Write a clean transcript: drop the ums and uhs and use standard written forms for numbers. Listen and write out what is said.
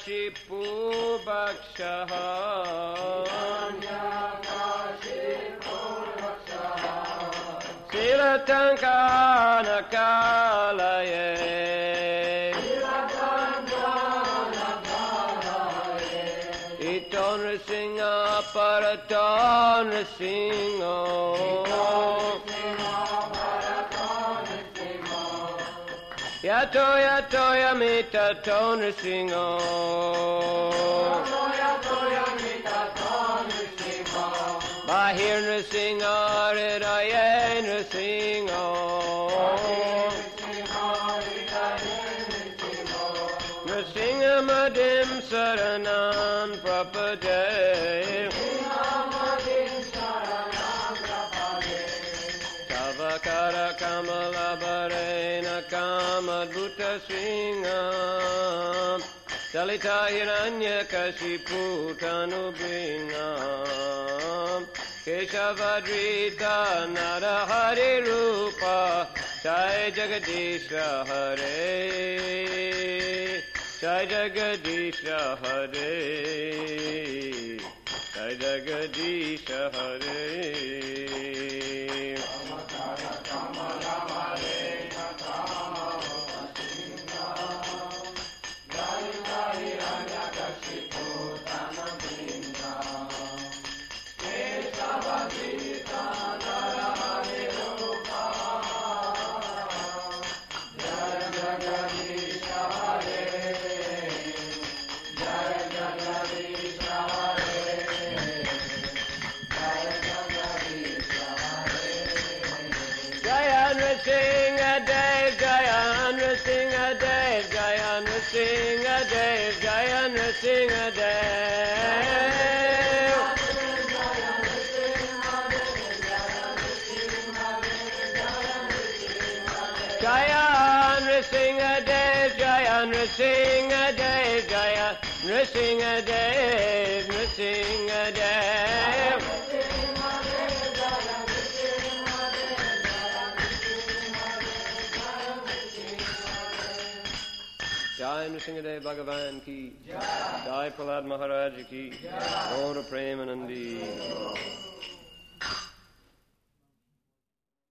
Hiranyakashipu Bhakshaha Silatankanakalaye Iton Nrsimha Paraton Nrsimha Yato yato yamita ton Nrsimha Bahir Nrsimha Hridaye Nrsimha Nrsimha Madim Saranam Prapade Tavakara Kamala Bharena Kamadbhuta Sringam Dalita Hiranyakashipu Tanubrinam Keshavadrita Narahari Rupa Jai Jagadisha Hare Jai Jagadisha Hare Jai Jagadisha Hare Nrsimha Dev, Jaya Nrsimha Dev, Jaya Nrsimha Dev, Jaya Nrsimha Dev. Jaya Nrsimha Dev, Jaya Nrsimha Dev, Jaya Nrsimha Dev, Nrsimha Dev. Jai Nrsimhadev Bhagavan ki, Jai Prahlad Maharaj ki, Gaura Premanandi.